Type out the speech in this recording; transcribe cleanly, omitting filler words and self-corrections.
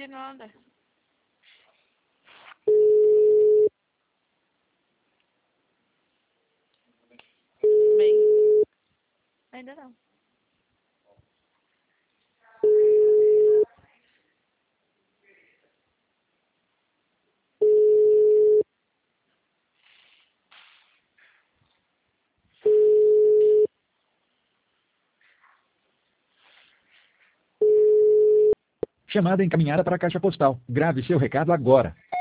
de nada. Bem, ainda não. Chamada encaminhada para a caixa postal. Grave seu recado agora.